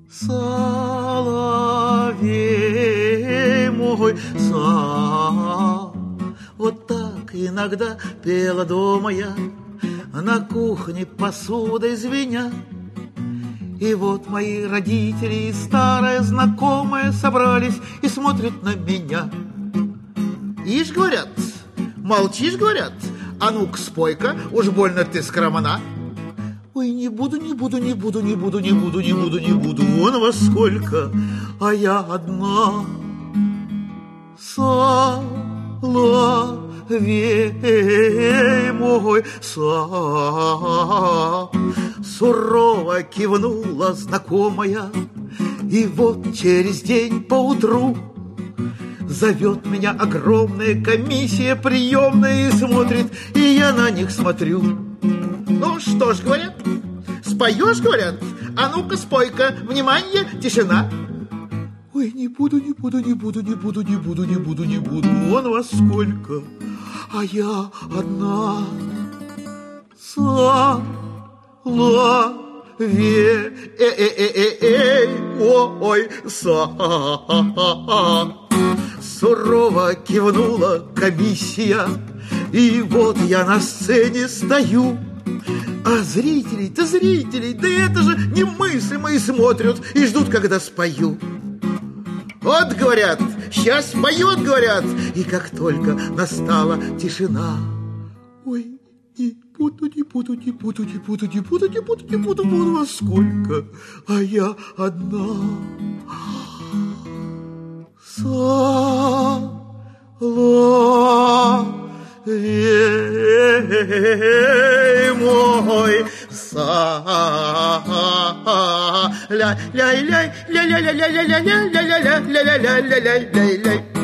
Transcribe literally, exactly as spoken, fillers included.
соловей мой, са. Вот так иногда пела дома я, на кухне посудой звеня. И вот мои родители и старая знакомая собрались и смотрят на меня. Ишь, говорят, молчишь, говорят, а ну-ка спой-ка, уж больно ты скромна. Ой, не буду, не буду, не буду, не буду, не буду, не буду, не буду, вон во сколько, а я одна. Соловей мой, са. Сурово кивнула знакомая, и вот через день поутру зовет меня огромная комиссия приемная и смотрит, и я на них смотрю. Ну что ж, говорят, споешь, говорят, а ну-ка спой-ка, внимание, тишина. Ой, не буду, не буду, не буду, не буду, не буду, не буду, не буду, вон во сколько, а я одна. Соловей, эй, ой, са. Сурово кивнула комиссия, и вот я на сцене стою. А зрителей-то зрителей, да это же немыслимые смотрят и ждут, когда спою. Вот, говорят, сейчас поет, говорят, и как только настала тишина. Ой, не буду, не буду, не буду, не буду, не буду, не буду, не буду, вон во сколько, а я одна. Соловей мой, са. Ля ля ля ля ля ля ля ля ля ля ля ля ля ля ля ля ля ля ля.